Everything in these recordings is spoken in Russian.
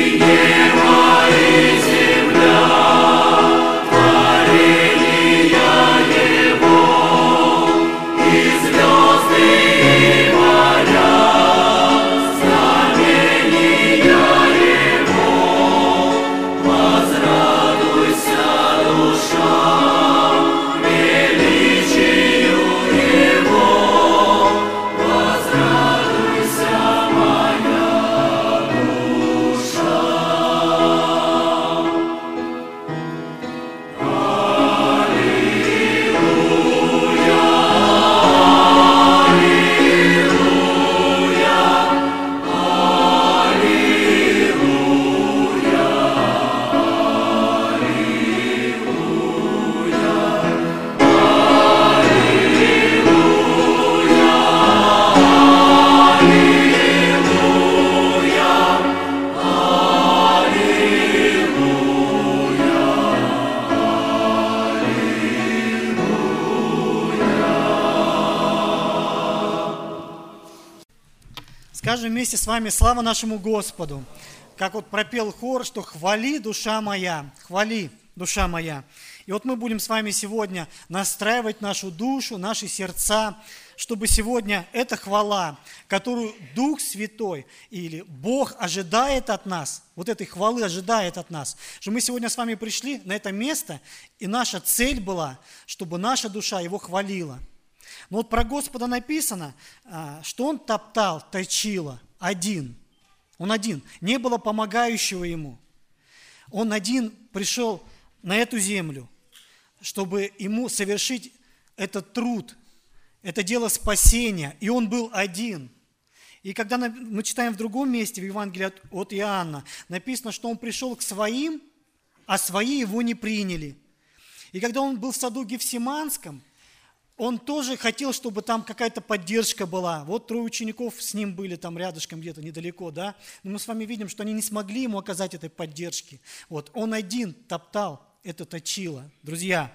Скажем вместе с вами слава нашему Господу. Как вот пропел хор, что хвали, душа моя, хвали, душа моя. И вот мы будем с вами сегодня настраивать нашу душу, наши сердца, чтобы сегодня эта хвала, которую Дух Святой или Бог ожидает от нас, вот этой хвалы ожидает от нас, что мы сегодня с вами пришли на это место, и наша цель была, чтобы наша душа Его хвалила. Но вот про Господа написано, что Он топтал, точило, один. Он один. Не было помогающего Ему. Он один пришел на эту землю, чтобы Ему совершить этот труд, это дело спасения. И Он был один. И когда мы читаем в другом месте, в Евангелии от Иоанна, написано, что Он пришел к своим, а свои Его не приняли. И когда Он был в саду Гефсиманском, Он тоже хотел, чтобы там какая-то поддержка была. Вот 3 учеников с ним были там рядышком где-то недалеко, да? Но мы с вами видим, что они не смогли ему оказать этой поддержки. Вот, он один топтал это точило, друзья.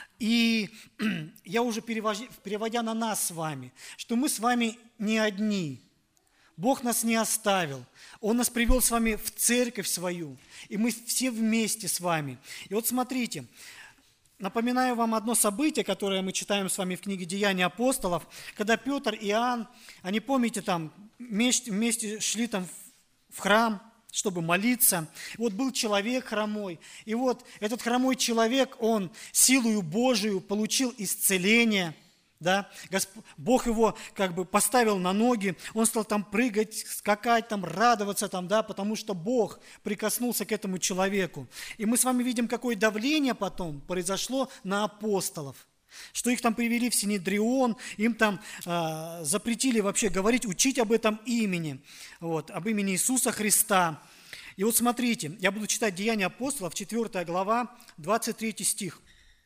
И я уже переводя на нас с вами, что мы с вами не одни. Бог нас не оставил. Он нас привел с вами в церковь свою. И мы все вместе с вами. И вот смотрите, напоминаю вам одно событие, которое мы читаем с вами в книге «Деяния апостолов», когда Петр и Иоанн, они, помните, там вместе шли там в храм, чтобы молиться. И вот был человек хромой, и вот этот хромой человек, он силою Божию получил исцеление, да? Бог его как бы поставил на ноги, он стал там прыгать, скакать, там радоваться, там, да, потому что Бог прикоснулся к этому человеку. И мы с вами видим, какое давление потом произошло на апостолов, что их там привели в Синедрион, им там запретили вообще говорить, учить об этом имени, вот, об имени Иисуса Христа. И вот смотрите, я буду читать Деяния апостолов, 4 глава, 23 стих.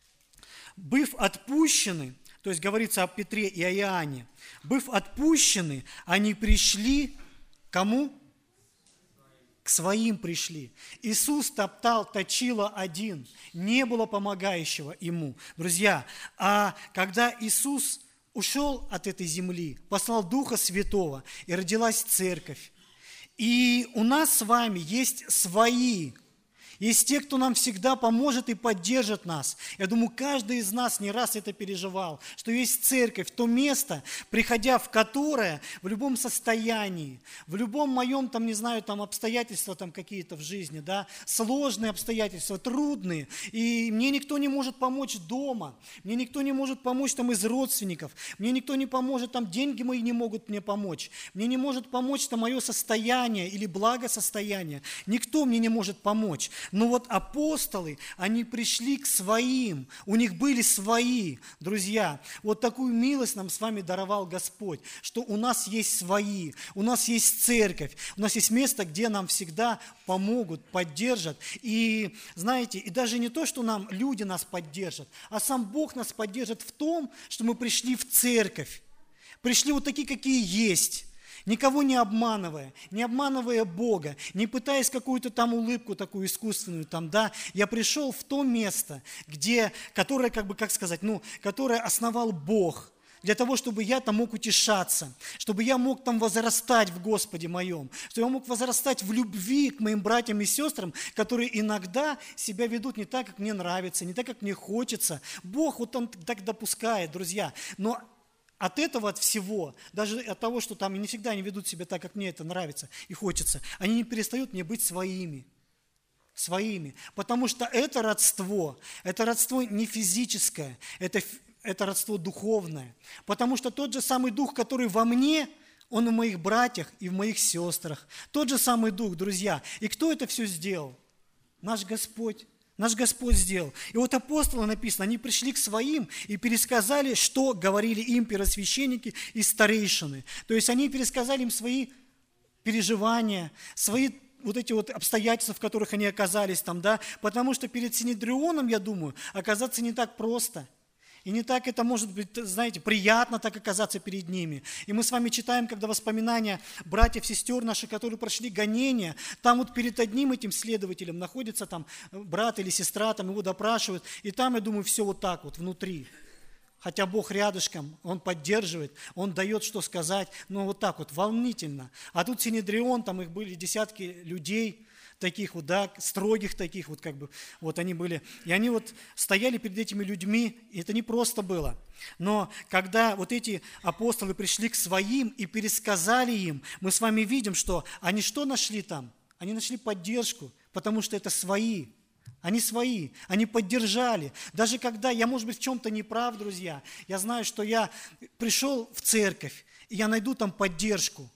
«Быв отпущены», то есть говорится о Петре и о Иоанне. «Быв отпущены, они пришли к кому? К своим пришли». Иисус топтал, точило один. Не было помогающего Ему. Друзья, а когда Иисус ушел от этой земли, послал Духа Святого, и родилась церковь. И у нас с вами есть свои. Есть те, кто нам всегда поможет и поддержит нас. Я думаю, каждый из нас не раз это переживал, что есть церковь, то место, приходя в которое в любом состоянии, в любом моем, там, не знаю, там обстоятельства там какие-то в жизни, да, сложные обстоятельства, трудные, и мне никто не может помочь дома, мне никто не может помочь там из родственников, мне никто не поможет, там деньги мои не могут мне помочь, мне не может помочь там мое состояние или благосостояние, никто мне не может помочь. Но вот апостолы, они пришли к своим, у них были свои, друзья. Вот такую милость нам с вами даровал Господь, что у нас есть свои, у нас есть церковь, у нас есть место, где нам всегда помогут, поддержат. И знаете, и даже не то, что нам люди нас поддержат, а сам Бог нас поддержит в том, что мы пришли в церковь, пришли вот такие, какие есть. Никого не обманывая Бога, не пытаясь какую-то там улыбку такую искусственную, там, да, я пришел в то место, которое, как бы, как сказать, которое основал Бог, для того, чтобы я там мог утешаться, чтобы я мог там возрастать в Господе моем, чтобы я мог возрастать в любви к моим братьям и сестрам, которые иногда себя ведут не так, как мне нравится, не так, как мне хочется. Бог вот Он так допускает, друзья. Но от этого, от всего, даже от того, что там не всегда они ведут себя так, как мне это нравится и хочется, они не перестают мне быть своими. Потому что это родство не физическое, это родство духовное. Потому что тот же самый дух, который во мне, он в моих братьях и в моих сестрах. Тот же самый дух, друзья. И кто это все сделал? Наш Господь. Наш Господь сделал. И вот апостолы написано, они пришли к своим и пересказали, что говорили им первосвященники и старейшины. То есть они пересказали им свои переживания, свои вот эти вот обстоятельства, в которых они оказались там, да, потому что перед Синедрионом, я думаю, оказаться не так просто. И не так это может быть, знаете, приятно так оказаться перед ними. И мы с вами читаем, когда воспоминания братьев, сестер наших, которые прошли гонения, там вот перед одним этим следователем находится там брат или сестра, там его допрашивают, и там, я думаю, все вот так вот внутри. Хотя Бог рядышком, Он поддерживает, Он дает, что сказать, но вот так вот, волнительно. А тут Синедрион, там их были десятки людей, таких вот, да, строгих таких вот, как бы, вот они были. И они вот стояли перед этими людьми, и это не просто было. Но когда вот эти апостолы пришли к своим и пересказали им, мы с вами видим, что они что нашли там? Они нашли поддержку, потому что это свои. Они свои, они поддержали. Даже когда я, может быть, в чем-то не прав, друзья, я знаю, что я пришел в церковь, и я найду там поддержку.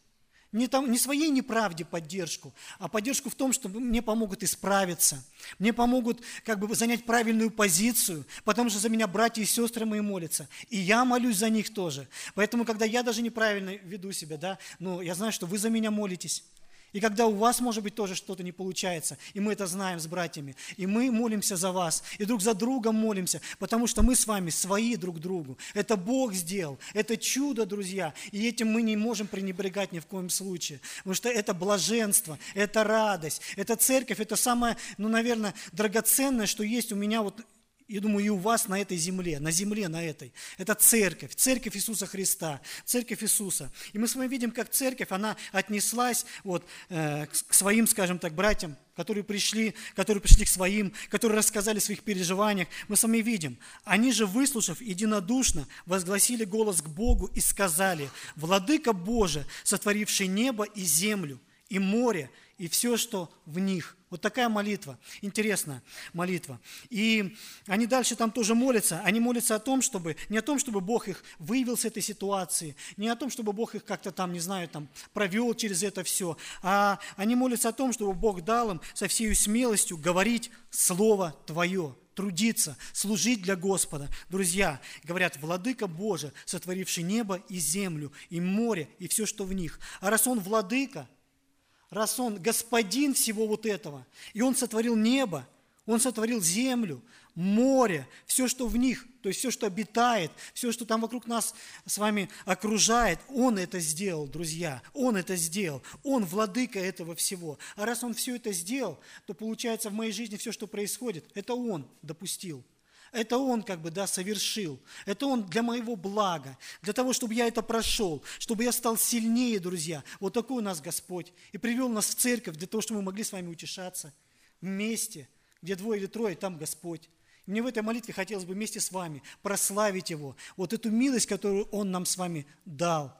Не своей неправде поддержку, а поддержку в том, что мне помогут исправиться, мне помогут как бы занять правильную позицию, потому что за меня братья и сестры мои молятся, и я молюсь за них тоже. Поэтому, когда я даже неправильно веду себя, да, но я знаю, что вы за меня молитесь. И когда у вас, может быть, тоже что-то не получается, и мы это знаем с братьями, и мы молимся за вас, и друг за другом молимся, потому что мы с вами свои друг другу. Это Бог сделал, это чудо, друзья, и этим мы не можем пренебрегать ни в коем случае, потому что это блаженство, это радость, это церковь, это самое, наверное, драгоценное, что есть у меня вот, я думаю, и у вас на этой земле на этой. Это церковь Иисуса Христа, церковь Иисуса. И мы с вами видим, как церковь, она отнеслась вот, к своим, скажем так, братьям, которые пришли к своим, которые рассказали о своих переживаниях. Мы с вами видим, они же, выслушав единодушно, возгласили голос к Богу и сказали: «Владыка Боже, сотворивший небо и землю, и море, и все, что в них». Вот такая молитва, интересная молитва. И они дальше там тоже молятся. Они молятся о том, чтобы, не о том, чтобы Бог их вывел с этой ситуации, не о том, чтобы Бог их как-то там, не знаю, там провел через это все, а они молятся о том, чтобы Бог дал им со всей смелостью говорить Слово Твое, трудиться, служить для Господа. Друзья, говорят, Владыка Боже, сотворивший небо и землю, и море, и все, что в них. А раз Он Владыка, раз Он господин всего вот этого, и Он сотворил небо, Он сотворил землю, море, все, что в них, то есть все, что обитает, все, что там вокруг нас с вами окружает, Он это сделал, друзья, Он это сделал, Он владыка этого всего. А раз Он все это сделал, то получается в моей жизни все, что происходит, это Он допустил. Это Он как бы, да, совершил. Это Он для моего блага, для того, чтобы я это прошел, чтобы я стал сильнее, друзья. Вот такой у нас Господь. И привел нас в церковь для того, чтобы мы могли с вами утешаться вместе, где двое или трое, там Господь. И мне в этой молитве хотелось бы вместе с вами прославить Его. Вот эту милость, которую Он нам с вами дал.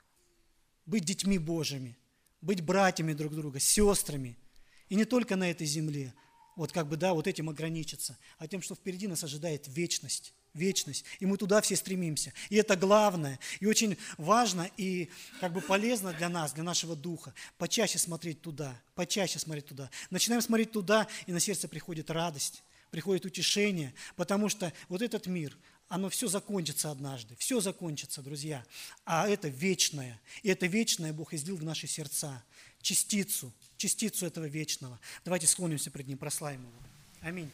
Быть детьми Божьими, быть братьями друг друга, сестрами. И не только на этой земле. Вот как бы, да, вот этим ограничиться, а тем, что впереди нас ожидает вечность. Вечность. И мы туда все стремимся. И это главное. И очень важно и как бы полезно для нас, для нашего духа, почаще смотреть туда, почаще смотреть туда. Начинаем смотреть туда, и на сердце приходит радость, приходит утешение, потому что вот этот мир, оно все закончится однажды, все закончится, друзья. А это вечное. И это вечное Бог излил в наши сердца. Частицу этого вечного. Давайте склонимся пред Ним, прославим Его. Аминь.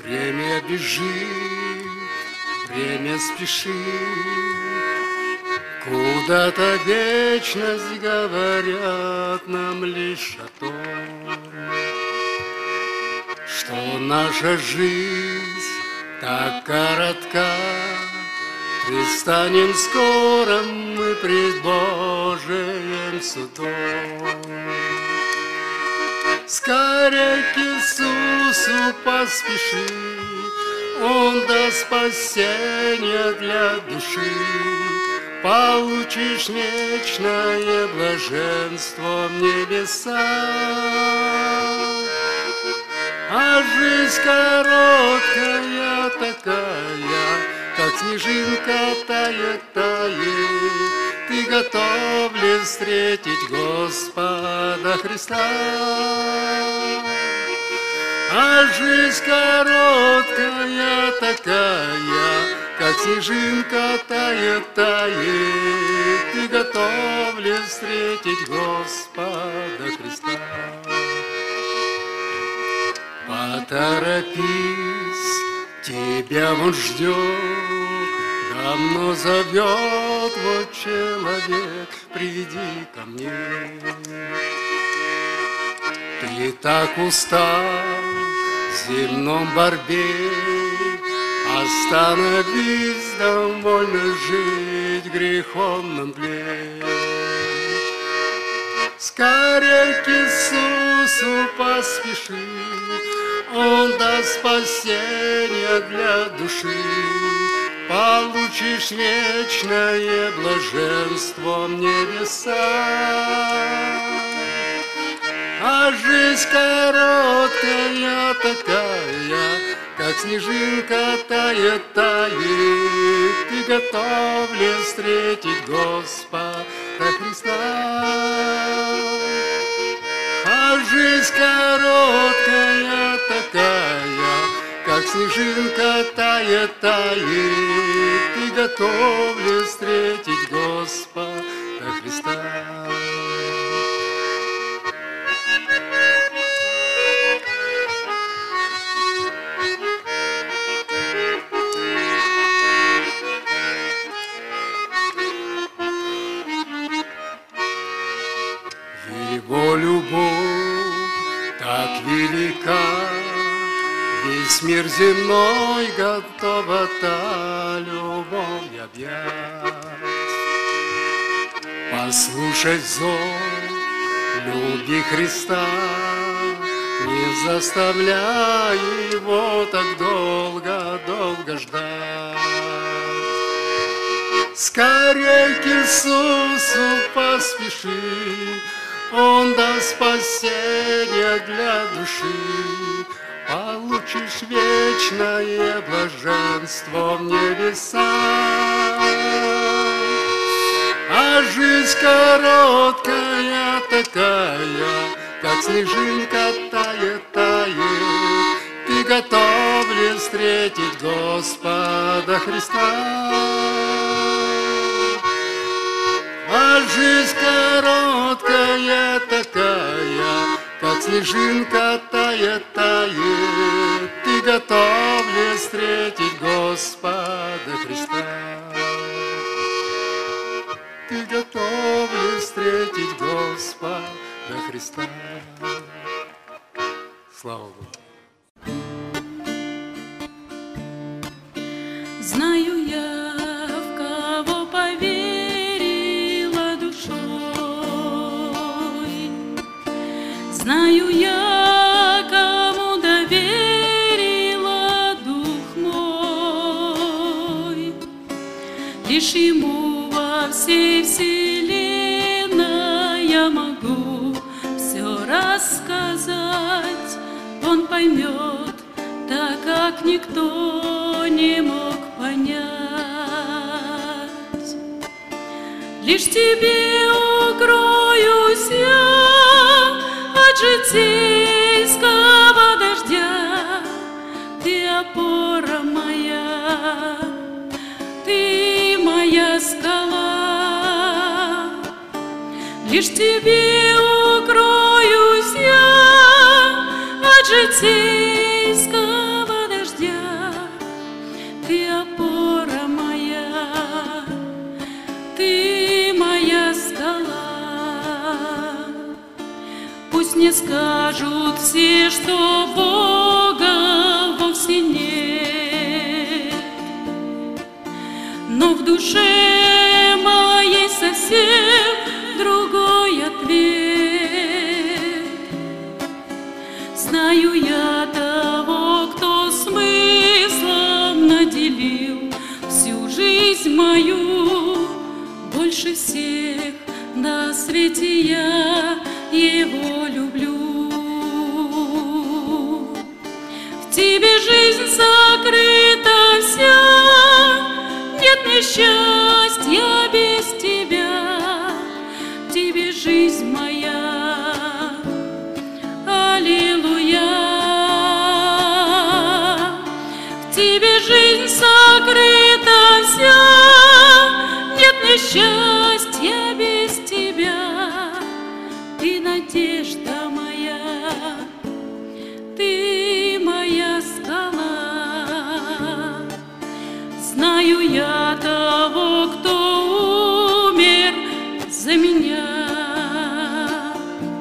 Время бежит, время спешит, куда-то вечность говорят нам лишь о том, что наша жизнь так коротка, предстанем скоро мы пред Божиим судом. Скорей к Иисусу поспеши, Он даст спасение для души, получишь вечное блаженство в небесах. А жизнь короткая такая, как снежинка тает, тает. Ты готов ли встретить Господа Христа? А жизнь короткая такая, как снежинка тает, тает. Ты готов ли встретить Господа Христа? Поторопись, тебя Он ждет, давно зовет, вот человек, приди ко мне. Ты так устал в земном борьбе, остановись, довольно жить в греховном тле. Скорей к Иисусу поспеши, Он даст спасение для души, получишь вечное блаженство в небесах. А жизнь короткая такая, как снежинка тает, тает. Ты готов ли встретить Господа Христа? А жизнь короткая такая, как снежинка тает, тает. Ты готов ли встретить Господа Христа? Его любовь так велика, весь мир земной готова та любовь объять. Послушать зов любви Христа, не заставляй Его так долго ждать. Скорей к Иисусу поспеши, Он даст спасение для души, получишь вечное блаженство в небесах. А жизнь короткая такая, как снежинка тает, тает. Ты готов ли встретить Господа Христа? А жизнь короткая такая, как снежинка тает, тает. Ты готов ли встретить Господа Христа? Ты готов ли встретить Господа Христа? Слава Богу! Знаю я, в кого поверила душой, знаю я, кому доверила дух мой, лишь Ему во всей вселенной я могу все рассказать. Он поймет, так как никто не мог понять. Лишь Тебе укроюсь я от житейского дождя. Ты опора моя, Ты моя скала. Лишь Тебе укроюсь я от житейского дождя. скажут все, что Бога вовсе нет. Но в душе моей совсем другой ответ. Знаю я того, кто смыслом наделил всю жизнь мою. Больше всех на свете я Его люблю. В Тебе жизнь закрыта вся, нет несчастья без Тебя. В Тебе жизнь моя, аллилуйя. В Тебе жизнь сокрыта вся, нет несчастья без Тебя. Ты надежда моя, Ты моя скала. Знаю я того, кто умер за меня,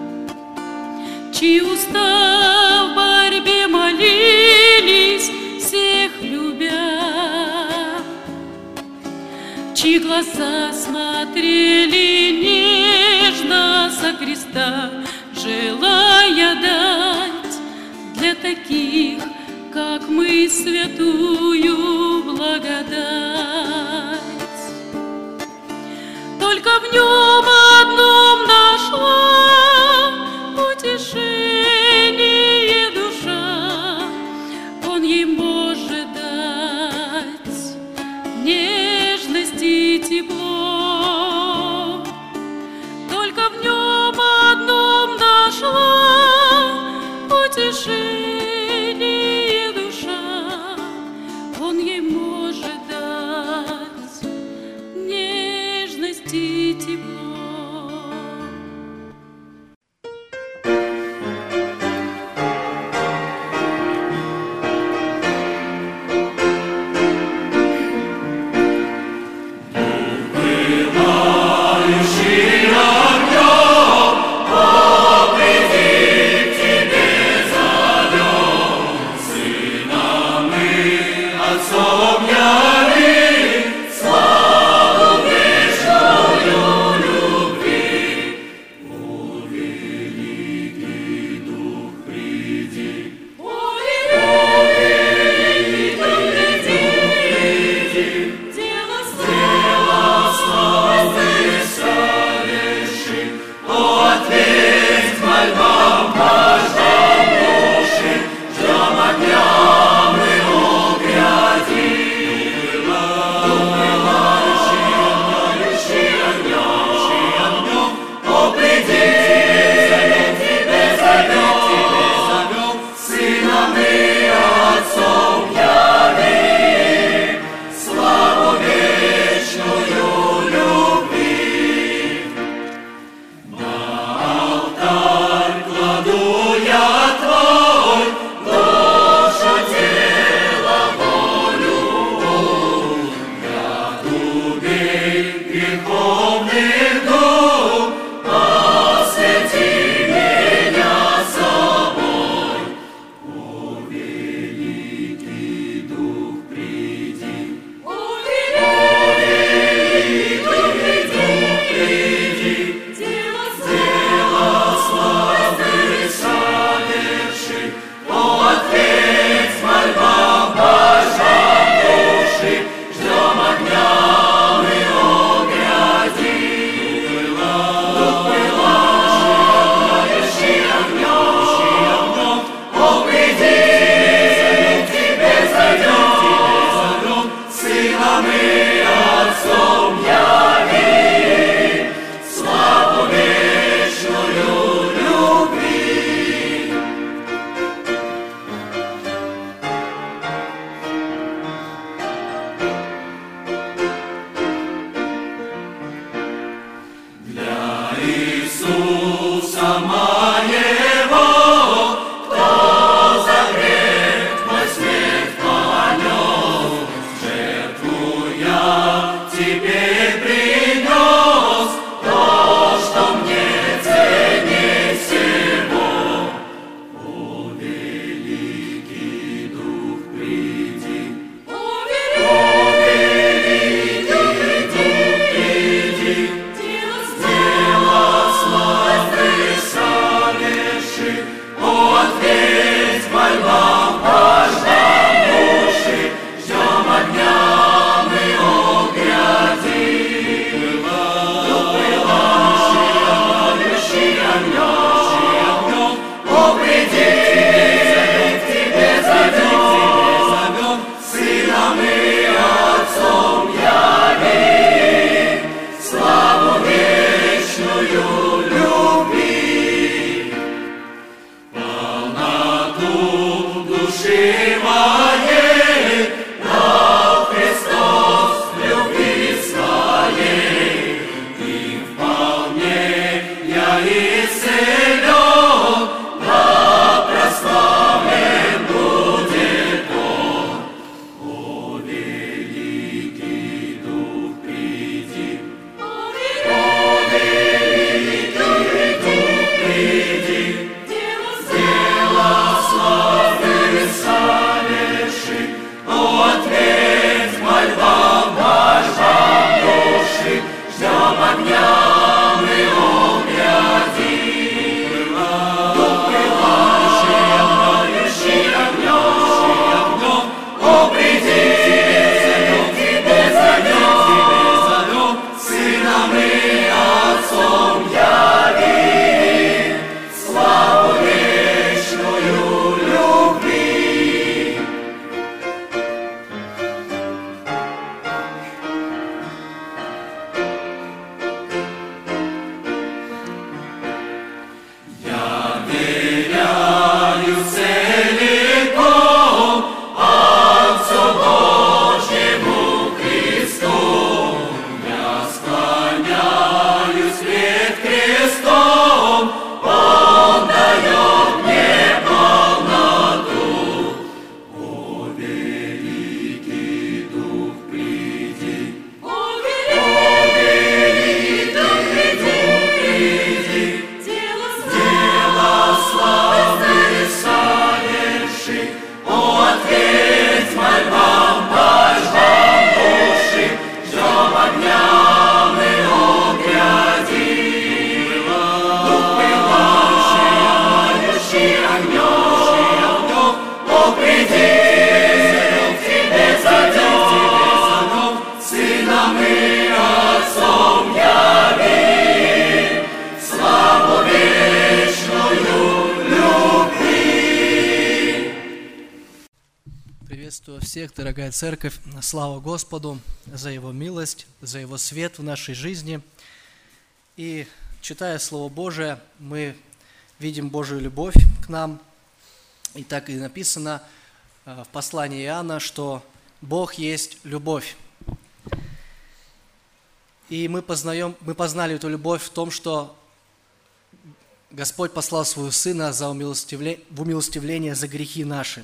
чьи уста в борьбе молились, всех любя, чьи глаза смотрели нежно со креста, желая дать для таких, как мы, святую благодать. Только в Нем одном нашла утешение душа, Он ей может дать нежность и тепло. Только в Нем одном нашла утешение душа, Он ей может дать нежность и тепло. Приветствую всех, дорогая церковь. Слава Господу за Его милость, за Его свет в нашей жизни. И читая Слово Божие, мы видим Божию любовь к нам. И так и написано в послании Иоанна, что Бог есть любовь. И мы познали эту любовь в том, что Господь послал Своего Сына в умилостивление за грехи наши.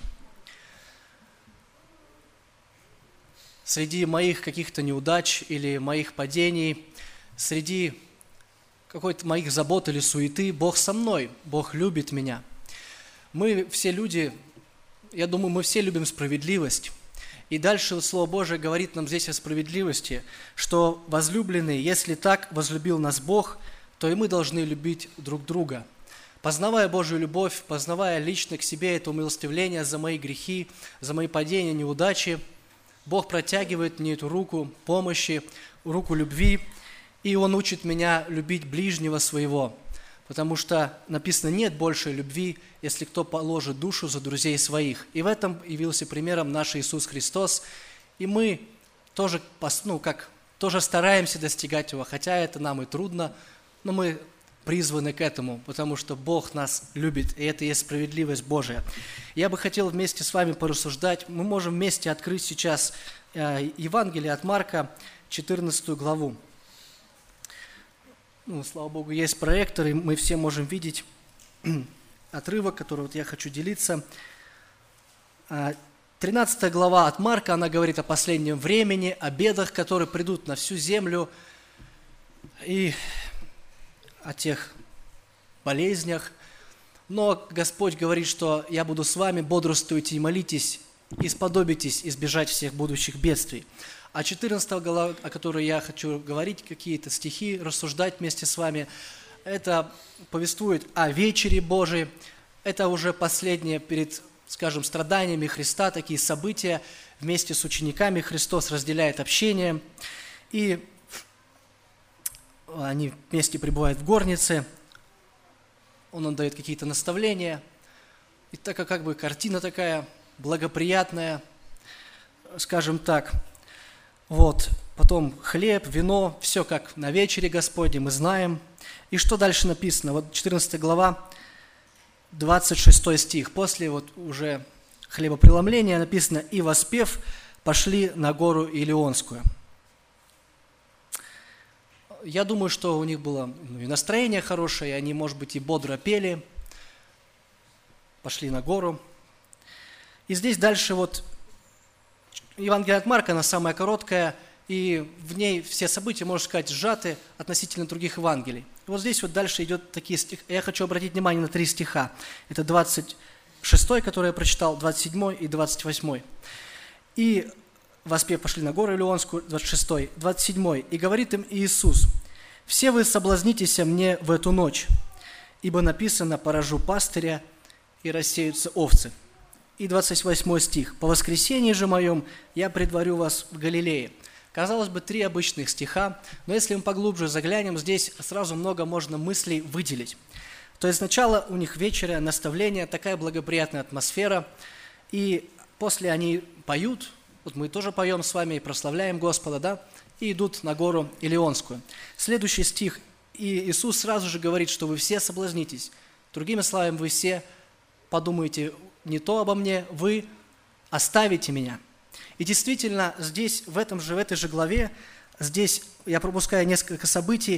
Среди моих каких-то неудач или моих падений, среди какой-то моих забот или суеты, Бог со мной, Бог любит меня. Мы все люди, я думаю, мы все любим справедливость. И дальше Слово Божие говорит нам здесь о справедливости, что возлюбленные, если так возлюбил нас Бог, то и мы должны любить друг друга. Познавая Божию любовь, познавая лично к себе это умилостивление за мои грехи, за мои падения, неудачи, Бог протягивает мне эту руку помощи, руку любви, и Он учит меня любить ближнего своего, потому что написано, нет большей любви, если кто положит душу за друзей своих. И в этом явился примером наш Иисус Христос, и мы тоже, тоже стараемся достигать Его, хотя это нам и трудно, но мы призваны к этому, потому что Бог нас любит, и это и есть справедливость Божия. Я бы хотел вместе с вами порассуждать. Мы можем вместе открыть сейчас Евангелие от Марка, 14 главу. Слава Богу, есть проектор, и мы все можем видеть отрывок, который я хочу делиться. 13 глава от Марка, она говорит о последнем времени, о бедах, которые придут на всю землю, и о тех болезнях. Но Господь говорит, что я буду с вами, бодрствуйте и молитесь, и сподобитесь избежать всех будущих бедствий. А 14 глава, о которой я хочу говорить, какие-то стихи, рассуждать вместе с вами, это повествует о вечере Божией. Это уже последнее перед, страданиями Христа, такие события. Вместе с учениками Христос разделяет общение, и они вместе пребывают в горнице, Он дает какие-то наставления, и такая картина такая благоприятная, скажем так. Потом хлеб, вино, все как на вечере Господне, мы знаем. И что дальше написано? 14 глава, 26 стих. После уже хлебопреломления написано: «И воспев, пошли на гору Илионскую». Я думаю, что у них было и настроение хорошее, и они, может быть, и бодро пели, пошли на гору. И здесь дальше вот Евангелие от Марка, она самая короткая, и в ней все события, можно сказать, сжаты относительно других Евангелий. И вот здесь вот дальше идет такие стихи. Я хочу обратить внимание на 3 стиха. Это 26, который я прочитал, 27 и 28. «И воспев, пошли на гору Илионскую», 26, 27. «И говорит им Иисус: все вы соблазнитесь мне в эту ночь, ибо написано: поражу пастыря, и рассеются овцы». И 28 стих. «По воскресенье же моем я предварю вас в Галилее». Казалось бы, 3 обычных стиха, но если мы поглубже заглянем, здесь сразу много можно мыслей выделить. То есть сначала у них вечеря, наставление, такая благоприятная атмосфера, и после они поют, вот мы тоже поем с вами и прославляем Господа, да, и идут на гору Илионскую. Следующий стих, и Иисус сразу же говорит, что вы все соблазнитесь. Другими словами, вы все подумаете не то обо мне, вы оставите меня. И действительно, здесь, в этой же главе, здесь я пропускаю несколько событий,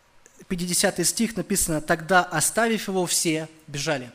50 стих написано: «Тогда, оставив его, все бежали».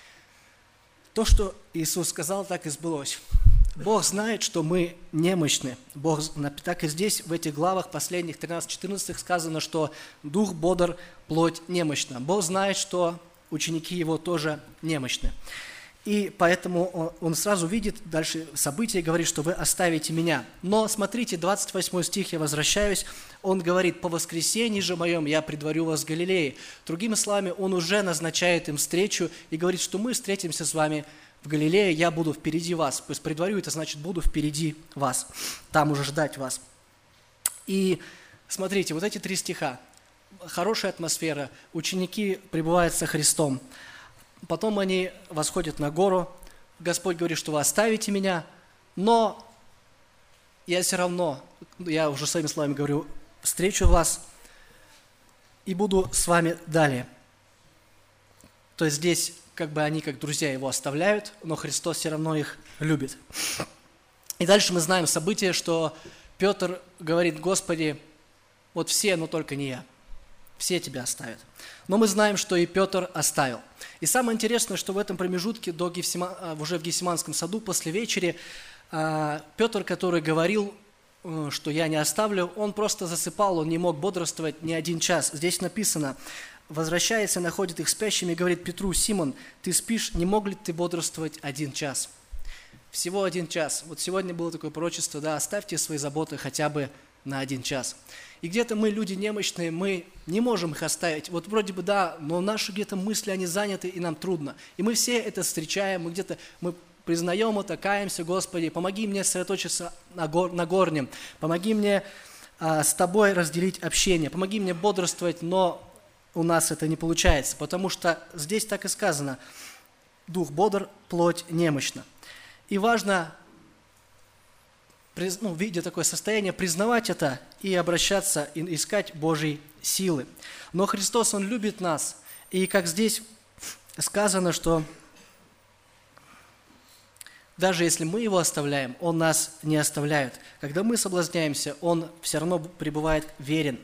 То, что Иисус сказал, так и сбылось. Бог знает, что мы немощны. Бог, так и здесь, в этих главах, последних 13-14 сказано, что дух бодр, плоть немощна. Бог знает, что ученики его тоже немощны. И поэтому он сразу видит дальше события и говорит, что вы оставите меня. Но смотрите, 28 стих, я возвращаюсь, он говорит: по воскресенье же моем я предварю вас в Галилее. Другими словами, он уже назначает им встречу и говорит, что мы встретимся с вами в Галилее, я буду впереди вас. То есть предварю, это значит буду впереди вас, там уже ждать вас. И смотрите, вот эти 3 стиха, хорошая атмосфера, ученики пребывают со Христом. Потом они восходят на гору, Господь говорит, что вы оставите меня, но я все равно, я уже своими словами говорю, встречу вас и буду с вами далее. То есть здесь как бы они как друзья его оставляют, но Христос все равно их любит. И дальше мы знаем событие, что Петр говорит: Господи, вот все, но только не я. Все тебя оставят. Но мы знаем, что и Петр оставил. И самое интересное, что в этом промежутке уже в Гефсиманском саду после вечери Петр, который говорил, что я не оставлю, он просто засыпал, он не мог бодрствовать ни 1 час. Здесь написано: возвращается, находит их спящими и говорит Петру: Симон, ты спишь, не мог ли ты бодрствовать 1 час? Всего 1 час. Вот сегодня было такое пророчество, да, оставьте свои заботы хотя бы на 1 час. И где-то мы, люди немощные, мы не можем их оставить. Вот вроде бы да, но наши где-то мысли, они заняты, и нам трудно. И мы все это встречаем, мы признаем это, каемся: Господи, помоги мне сосредоточиться на горнем, помоги мне с Тобой разделить общение, помоги мне бодрствовать, но у нас это не получается, потому что здесь так и сказано: дух бодр, плоть немощна. И важно, видя такое состояние, признавать это и обращаться, и искать Божьей силы. Но Христос, Он любит нас, и как здесь сказано, что даже если мы Его оставляем, Он нас не оставляет. Когда мы соблазняемся, Он все равно пребывает верен.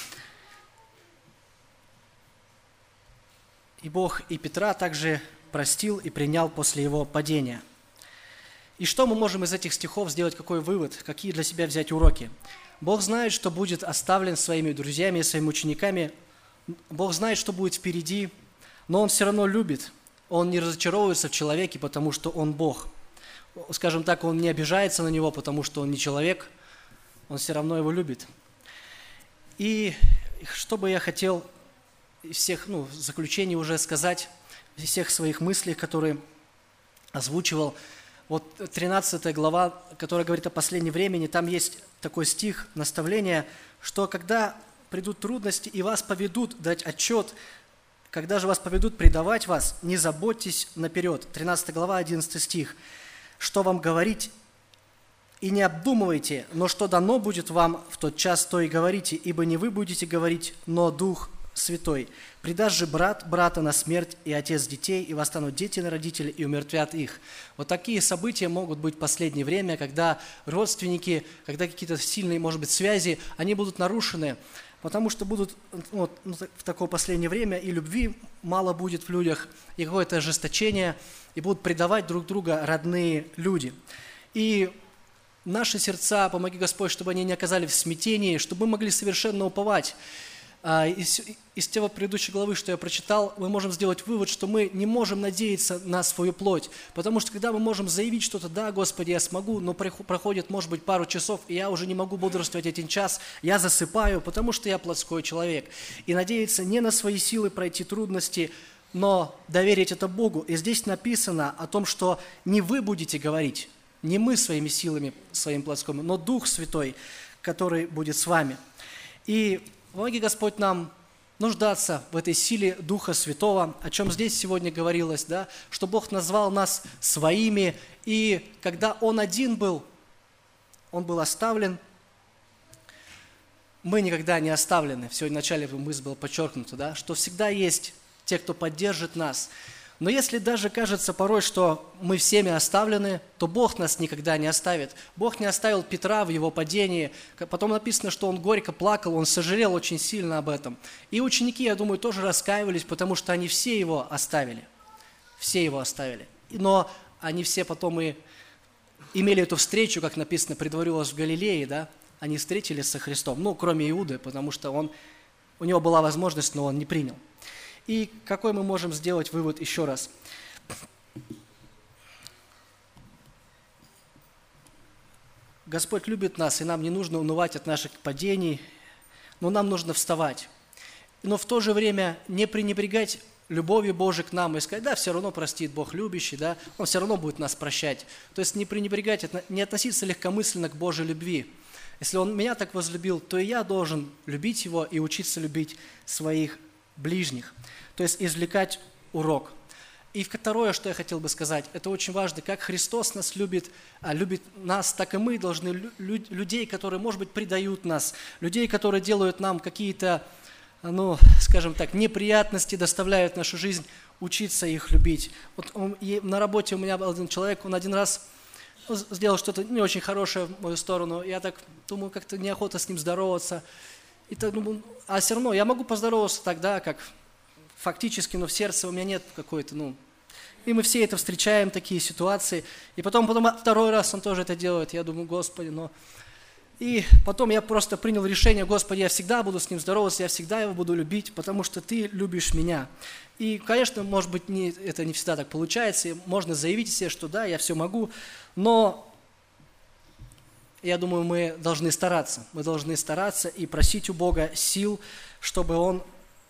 И Бог и Петра также простил и принял после его падения. И что мы можем из этих стихов сделать, какой вывод, какие для себя взять уроки? Бог знает, что будет оставлен своими друзьями и своими учениками. Бог знает, что будет впереди, но Он все равно любит. Он не разочаровывается в человеке, потому что Он Бог. Скажем так, Он не обижается на него, потому что Он не человек. Он все равно его любит. И что бы я хотел из всех, в заключении уже сказать, из всех своих мыслей, которые озвучивал. Вот 13 глава, которая говорит о последнем времени, там есть такой стих, наставление, что когда придут трудности и вас поведут дать отчет, когда же вас поведут предавать вас, не заботьтесь наперед. 13 глава, 11 стих. Что вам говорить, и не обдумывайте, но что дано будет вам в тот час, то и говорите, ибо не вы будете говорить, но Дух Святой. Предаст же брат брата на смерть, и отец детей, и восстанут дети на родителей, и умертвят их». Вот такие события могут быть в последнее время, когда родственники, когда какие-то сильные, может быть, связи, они будут нарушены, потому что будут в такое последнее время и любви мало будет в людях, и какое-то ожесточение, и будут предавать друг друга родные люди. И наши сердца, помоги Господь, чтобы они не оказались в смятении, чтобы мы могли совершенно уповать. Из того предыдущей главы, что я прочитал, мы можем сделать вывод, что мы не можем надеяться на свою плоть. Потому что когда мы можем заявить что-то: «Да, Господи, я смогу», но проходит, может быть, пару часов, и я уже не могу бодрствовать один час, я засыпаю, потому что я плотской человек. И надеяться не на свои силы пройти трудности, но доверить это Богу. И здесь написано о том, что не вы будете говорить, не мы своими силами, своим плотским, но Дух Святой, который будет с вами. И помоги, Господь, нам нуждаться в этой силе Духа Святого, о чем здесь сегодня говорилось, да, что Бог назвал нас своими, и когда Он один был, Он был оставлен, мы никогда не оставлены. Сегодня в начале мысли было подчеркнуто, да, что всегда есть те, кто поддержит нас. Но если даже кажется порой, что мы всеми оставлены, то Бог нас никогда не оставит. Бог не оставил Петра в его падении. Потом написано, что он горько плакал, он сожалел очень сильно об этом. И ученики, я думаю, тоже раскаивались, потому что они все его оставили. Все его оставили. Но они все потом и имели эту встречу, как написано, предварилось в Галилее, да? Они встретились со Христом, ну, кроме Иуды, потому что у него была возможность, но он не принял. И какой мы можем сделать вывод еще раз? Господь любит нас, и нам не нужно унывать от наших падений, но нам нужно вставать. Но в то же время не пренебрегать любовью Божией к нам и сказать: да, все равно простит Бог любящий, да, Он все равно будет нас прощать. То есть не пренебрегать, не относиться легкомысленно к Божьей любви. Если Он меня так возлюбил, то и я должен любить Его и учиться любить своих ближних. То есть извлекать урок. И второе, что я хотел бы сказать, это очень важно, как Христос нас любит нас, так и мы должны людей, которые, может быть, предают нас, людей, которые делают нам какие-то, скажем так, неприятности, доставляют в нашу жизнь, учиться их любить. Вот на работе у меня был один человек, он один раз сделал что-то не очень хорошее в мою сторону, я так думаю, как-то неохота с ним здороваться. И так думаю, а все равно я могу поздороваться тогда, как фактически, но в сердце у меня нет какой-то, И мы все это встречаем, такие ситуации. И потом второй раз он тоже это делает. Я думаю: Господи, И потом я просто принял решение: Господи, я всегда буду с ним здороваться, я всегда его буду любить, потому что Ты любишь меня. И, конечно, может быть, это не всегда так получается. И можно заявить себе, что да, я все могу, но я думаю, мы должны стараться. Мы должны стараться и просить у Бога сил, чтобы Он,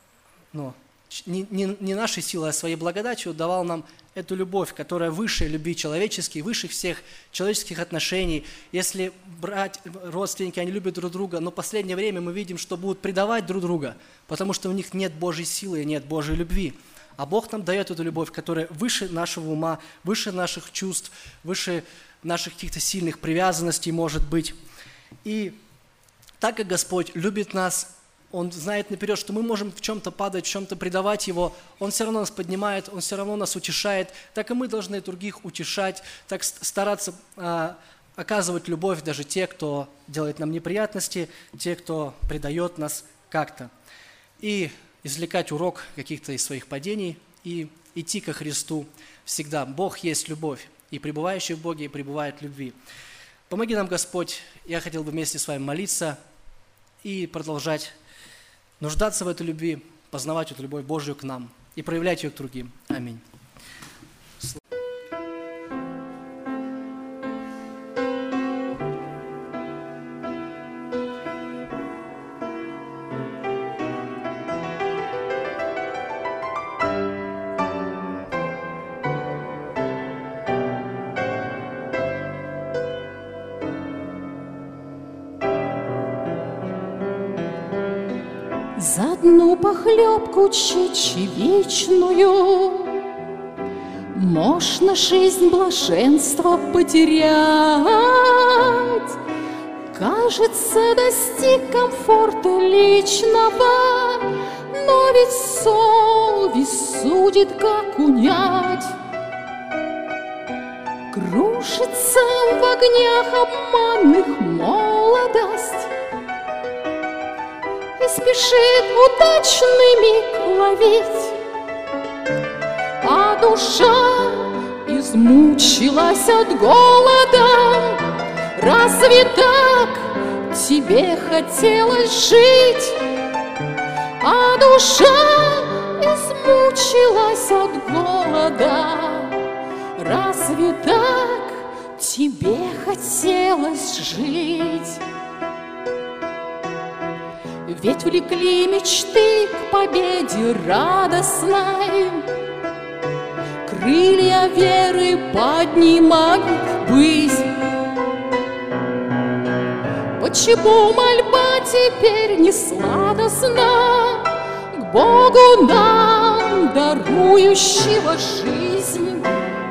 не нашей силой, а своей благодатью давал нам эту любовь, которая выше любви человеческой, выше всех человеческих отношений. Если родственники, они любят друг друга, но в последнее время мы видим, что будут предавать друг друга, потому что у них нет Божьей силы, нет Божьей любви. А Бог нам дает эту любовь, которая выше нашего ума, выше наших чувств, выше наших каких-то сильных привязанностей, может быть. И так как Господь любит нас, Он знает наперед, что мы можем в чем-то падать, в чем-то предавать Его, Он все равно нас поднимает, Он все равно нас утешает, так и мы должны других утешать, так стараться оказывать любовь даже те, кто делает нам неприятности, те, кто предает нас как-то. И извлекать урок каких-то из своих падений и идти ко Христу всегда. Бог есть любовь, и пребывающий в Боге, и пребывает в любви. Помоги нам, Господь, я хотел бы вместе с вами молиться и продолжать нуждаться в этой любви, познавать эту любовь Божью к нам и проявлять ее к другим. Аминь. За одну похлебку чечевичную можно жизнь блаженства потерять. Кажется, достиг комфорта личного, Но ведь совесть судит, как унять. Кружится в огнях обманных молодость и спешит удачный миг ловить. А душа измучилась от голода. Разве так тебе хотелось жить? А душа измучилась от голода. Разве так тебе хотелось жить? Ведь влекли мечты к победе радостной, крылья веры поднимают ввысь. Почему мольба теперь не сладостна к Богу нам, дарующего жизнь?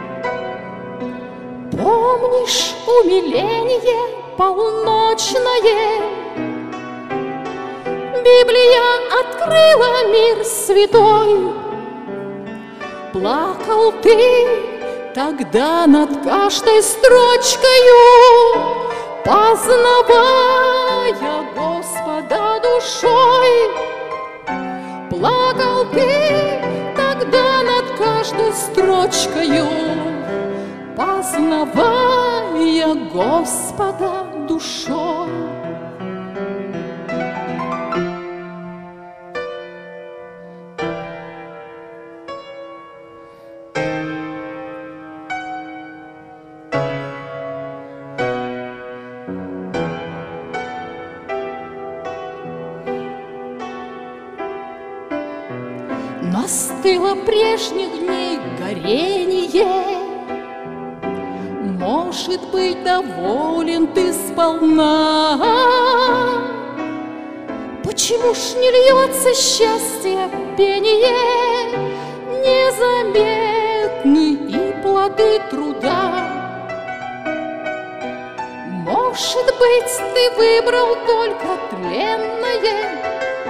Помнишь умиление полночное? Библия открыла мир святой. Плакал ты тогда над каждой строчкою, познавая Господа душой. Плакал ты тогда над каждой строчкою, познавая Господа душой. Настыло прежних дней горение. Может быть, доволен ты сполна. Почему ж не льется счастье пение? Незаметны и плоды труда. Может быть, ты выбрал только тленное,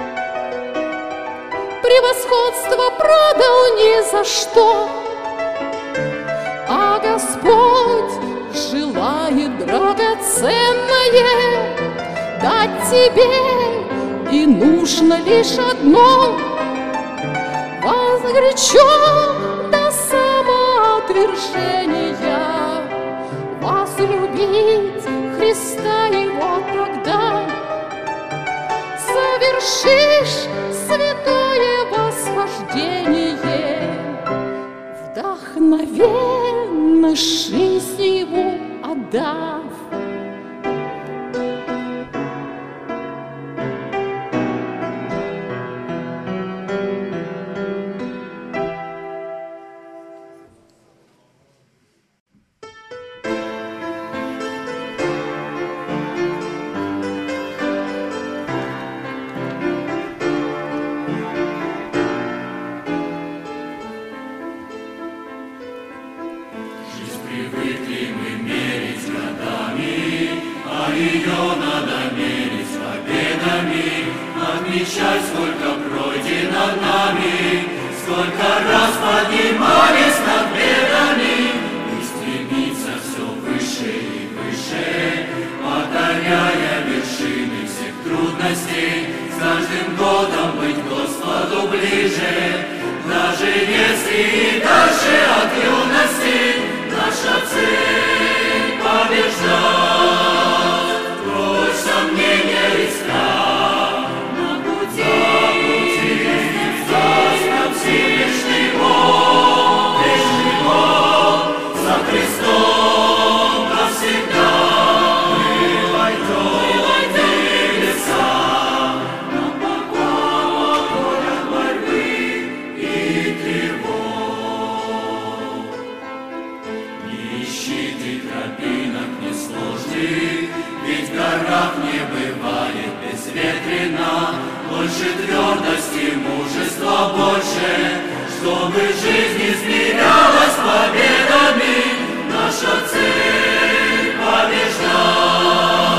превосходство продал ни за что. А Господь желает драгоценное дать тебе, и нужно лишь одно: возгорячен до самоотвержения, возлюбить Христа Его тогда совершишь святое восхождение, вдохновенно жизнь Ему отдав.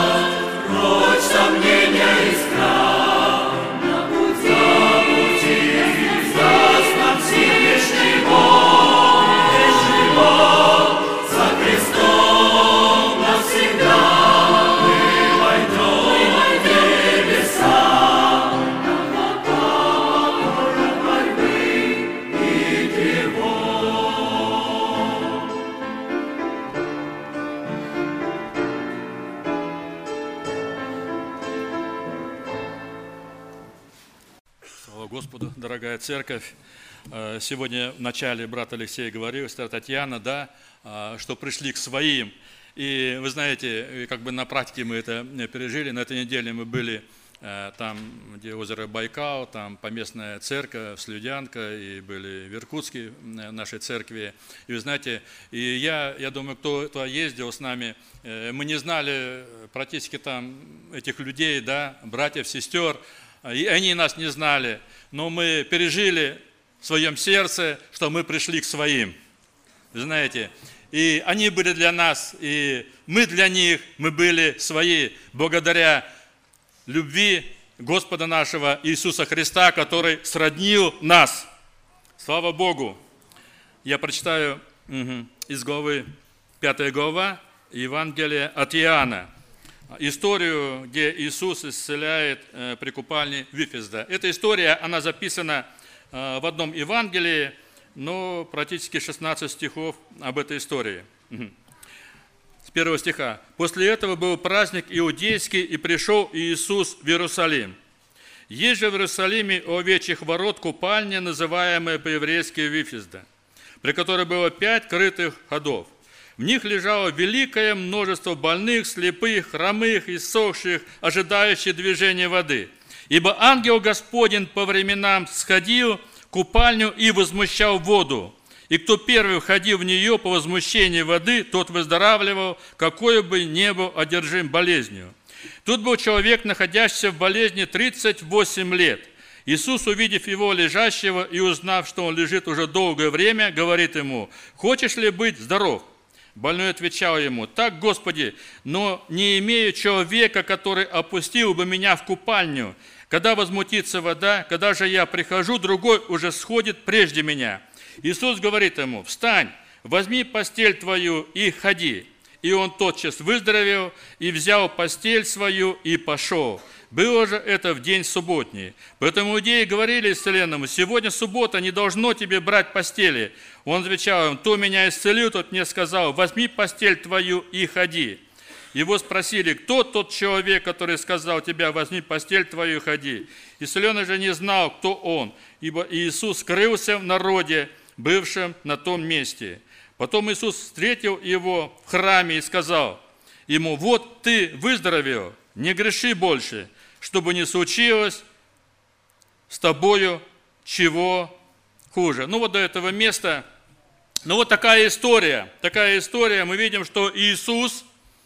Сомнения и страх на пути Господу, дорогая церковь. Сегодня в начале брат Алексей говорил, сестра Татьяна, да, что пришли к своим. И вы знаете, как бы на практике мы это пережили. На этой неделе мы были там, где озеро Байкал, там поместная церковь, Слюдянка, и были в Иркутске нашей церкви. И вы знаете, и я думаю, кто ездил с нами, мы не знали практически там этих людей, да, братьев, сестер, и они нас не знали, но мы пережили в своем сердце, что мы пришли к своим. Вы знаете, и они были для нас, и мы для них, мы были свои, благодаря любви Господа нашего Иисуса Христа, который сроднил нас. Слава Богу! Я прочитаю из главы, 5 глава, Евангелия от Иоанна. Историю, где Иисус исцеляет при купальне Вифезда. Эта история, она записана в одном Евангелии, но практически 16 стихов об этой истории. С 1 стиха. «После этого был праздник иудейский, и пришел Иисус в Иерусалим. Есть же в Иерусалиме у овечьих ворот купальня, называемая по-еврейски Вифезда, при которой было 5 крытых ходов. В них лежало великое множество больных, слепых, хромых, иссохших, ожидающих движения воды. Ибо ангел Господень по временам сходил в купальню и возмущал воду. И кто первый входил в нее по возмущению воды, тот выздоравливал, какой бы ни был одержим болезнью. Тут был человек, находящийся в болезни 38 лет. Иисус, увидев его лежащего и узнав, что он лежит уже долгое время, говорит ему: «Хочешь ли быть здоров?» Больной отвечал ему: «Так, Господи, но не имею человека, который опустил бы меня в купальню. Когда возмутится вода, когда же я прихожу, другой уже сходит прежде меня». Иисус говорит ему: «Встань, возьми постель твою и ходи». И он тотчас выздоровел, и взял постель свою, и пошел. Было же это в день субботний. Поэтому иудеи говорили исцеленному: «Сегодня суббота, не должно тебе брать постели». Он отвечал им: «Кто меня исцелил, тот мне сказал: возьми постель твою и ходи». Его спросили: «Кто тот человек, который сказал тебе: возьми постель твою и ходи?» Исцеленный же не знал, кто он, ибо Иисус скрылся в народе, бывшем на том месте. Потом Иисус встретил его в храме и сказал ему: «Вот ты выздоровел, не греши больше, чтобы не случилось с тобою чего хуже». Ну вот до этого места. Ну вот такая история. Мы видим, что Иисус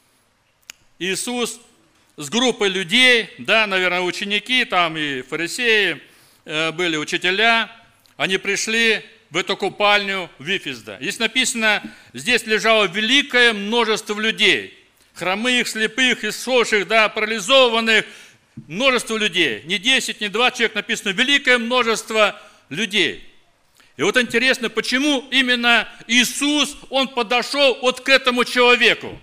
с группой людей, да, наверное, ученики, там и фарисеи, были учителя, они пришли в эту купальню Вифезда. Здесь написано, здесь лежало великое множество людей. Хромых, слепых, иссохших, да, парализованных, множество людей. Не 10, не 20 человек, написано великое множество людей. И вот интересно, почему именно Иисус, Он подошел вот к этому человеку.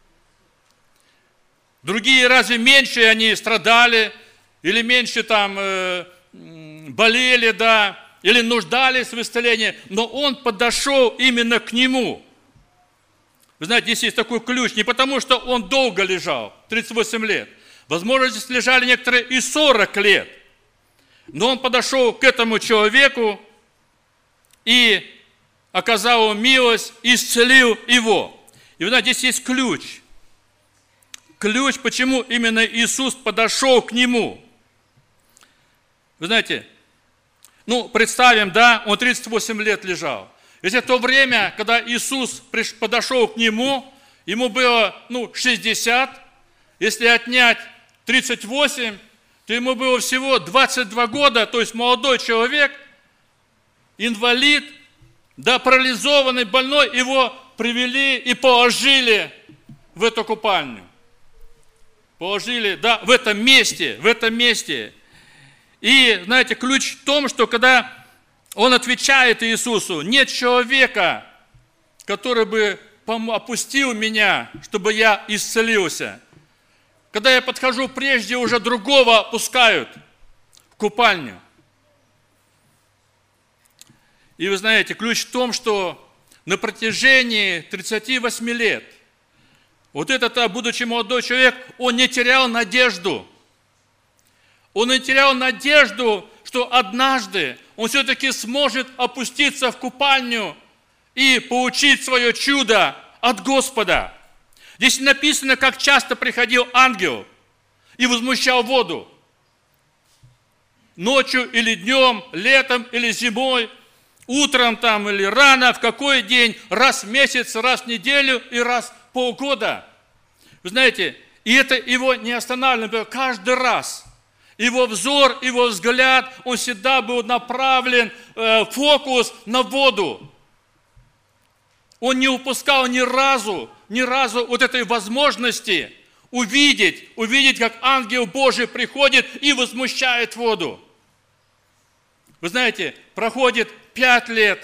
Другие разве меньше они страдали, или меньше там болели, да, или нуждались в исцелении, но он подошел именно к нему. Вы знаете, здесь есть такой ключ, не потому что он долго лежал, 38 лет. Возможно, здесь лежали некоторые и 40 лет. Но он подошел к этому человеку и оказал ему милость, исцелил его. И вы знаете, здесь есть ключ. Ключ, почему именно Иисус подошел к нему. Вы знаете, ну, представим, да, он 38 лет лежал. Если в то время, когда Иисус подошел к нему, ему было, 60, если отнять 38, то ему было всего 22 года, то есть молодой человек, инвалид, да, парализованный, больной, его привели и положили в эту купальню. Положили, да, в этом месте. И, знаете, ключ в том, что когда он отвечает Иисусу: нет человека, который бы опустил меня, чтобы я исцелился. Когда я подхожу, прежде уже другого опускают в купальню. И вы знаете, ключ в том, что на протяжении 38 лет вот этот, будучи молодой человек, он не терял надежду. Он не терял надежду, что однажды он все-таки сможет опуститься в купальню и получить свое чудо от Господа. Здесь написано, как часто приходил ангел и возмущал воду. Ночью или днем, летом или зимой, утром там или рано, в какой день, раз в месяц, раз в неделю и раз в полгода. Вы знаете, и это его не останавливало. Каждый раз его взор, его взгляд, он всегда был направлен, фокус на воду. Он не упускал ни разу вот этой возможности увидеть, как ангел Божий приходит и возмущает воду. Вы знаете, проходит 5 лет,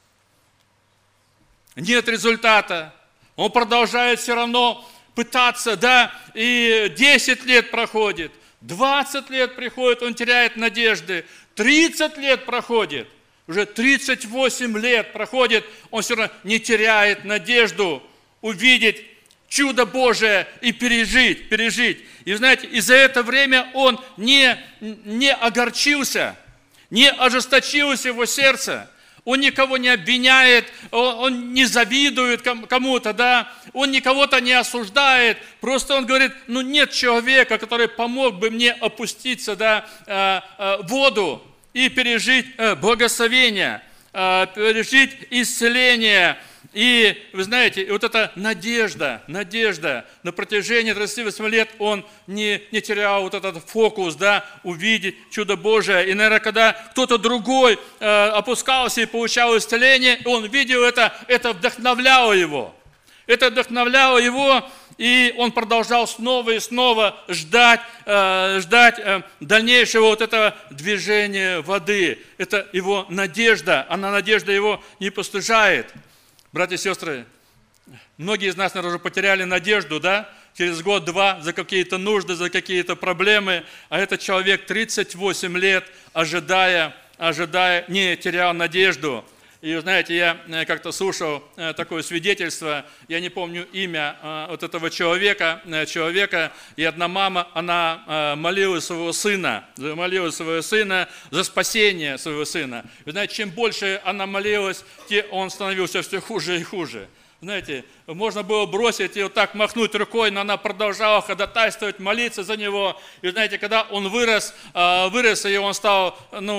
нет результата, он продолжает все равно пытаться, да, и 10 лет проходит, 20 лет приходит, он теряет надежды, 30 лет проходит, уже 38 лет проходит, он все равно не теряет надежду увидеть чудо Божие и пережить. И знаете, и за это время он не огорчился, не ожесточилось его сердце. Он никого не обвиняет, он не завидует кому-то, да, он никого-то не осуждает. Просто он говорит, нет человека, который помог бы мне опуститься, да, в воду и пережить благословение, пережить исцеление. И, вы знаете, вот эта надежда, на протяжении 38 лет он не терял вот этот фокус, да, увидеть чудо Божие. И, наверное, когда кто-то другой опускался и получал исцеление, он видел это вдохновляло его. Это вдохновляло его, и он продолжал снова и снова ждать дальнейшего вот этого движения воды. Это его надежда, надежда его не постыжает. Братья и сестры, многие из нас, наверное, уже потеряли надежду, да, через год-два за какие-то нужды, за какие-то проблемы, а этот человек 38 лет, ожидая, не терял надежду. И, знаете, я как-то слушал такое свидетельство, я не помню имя вот этого человека, и одна мама, она молила своего сына за спасение своего сына. Вы знаете, чем больше она молилась, тем он становился все хуже и хуже. Знаете, можно было бросить и вот так махнуть рукой, но она продолжала ходатайствовать, молиться за него. И знаете, когда он вырос, и он стал,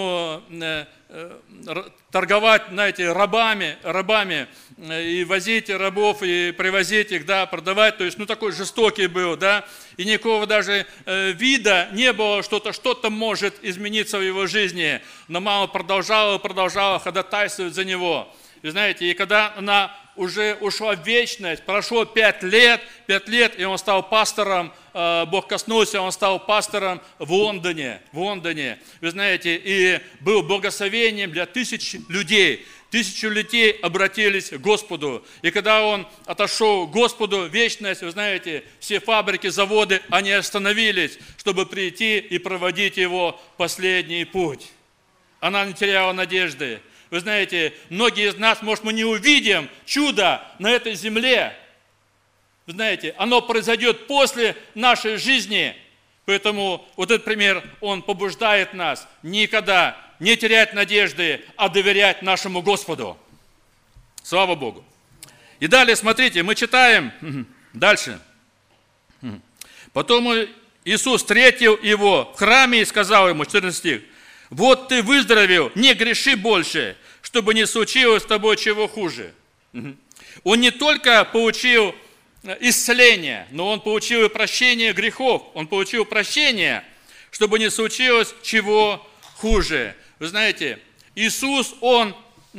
торговать, знаете, рабами, и возить рабов, и привозить их, да, продавать, то есть, такой жестокий был, да, и никакого даже вида не было, что-то может измениться в его жизни, но мама продолжала ходатайствовать за него. И знаете, и когда она уже ушла в вечность, прошло 5 лет, и он стал пастором, Бог коснулся, он стал пастором в Лондоне. Вы знаете, и был благословением для тысяч людей. 1000 людей обратились к Господу. И когда он отошел к Господу в вечность, вы знаете, все фабрики, заводы, они остановились, чтобы прийти и проводить его последний путь. Она не теряла надежды. Вы знаете, многие из нас, может, мы не увидим чудо на этой земле. Вы знаете, оно произойдет после нашей жизни. Поэтому вот этот пример, он побуждает нас никогда не терять надежды, а доверять нашему Господу. Слава Богу. И далее, смотрите, мы читаем дальше. Потом Иисус встретил его в храме и сказал ему, 14 стих, «Вот ты выздоровел, не греши больше, чтобы не случилось с тобой чего хуже». Он не только получил исцеление, но он получил и прощение грехов. Он получил прощение, чтобы не случилось чего хуже. Вы знаете, Иисус, Он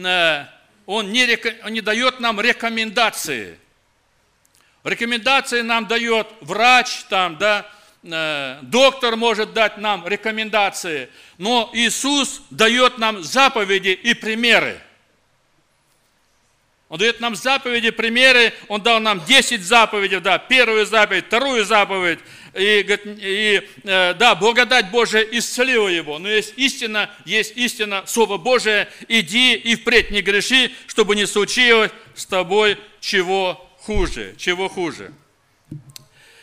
не дает нам рекомендации. Рекомендации нам дает врач, доктор может дать нам рекомендации, но Иисус дает нам заповеди и примеры. Он дает нам заповеди, примеры, Он дал нам 10 заповедей, первую заповедь, вторую заповедь, и благодать Божия исцелила его. Но есть истина, Слово Божие, иди и впредь не греши, чтобы не случилось с тобой чего хуже.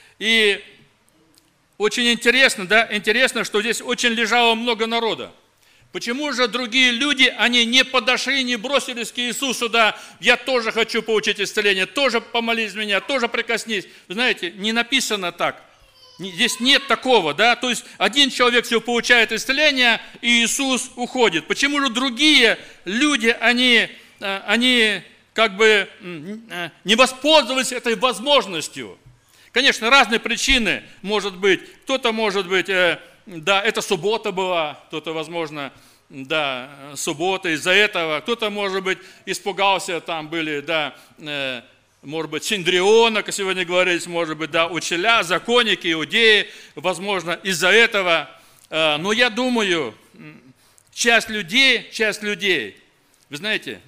И очень интересно, что здесь очень лежало много народа. Почему же другие люди, они не подошли, не бросились к Иисусу, да, я тоже хочу получить исцеление, тоже помолись за меня, тоже прикоснись. Вы знаете, не написано так. Здесь нет такого, да, то есть один человек все получает исцеление, и Иисус уходит. Почему же другие люди, они как бы не воспользовались этой возможностью? Конечно, разные причины может быть. Кто-то может быть, да, это суббота была, кто-то, возможно, да, суббота из-за этого. Кто-то, может быть, испугался, там были, да, может быть, Синдриона, как сегодня говорить, может быть, да, учителя, законники, иудеи, возможно, из-за этого. Но я думаю, часть людей, вы знаете,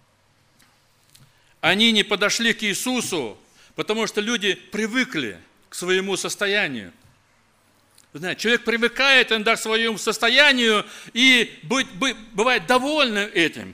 они не подошли к Иисусу, потому что люди привыкли к своему состоянию. Вы знаете, человек привыкает иногда к своему состоянию и бывает довольным этим,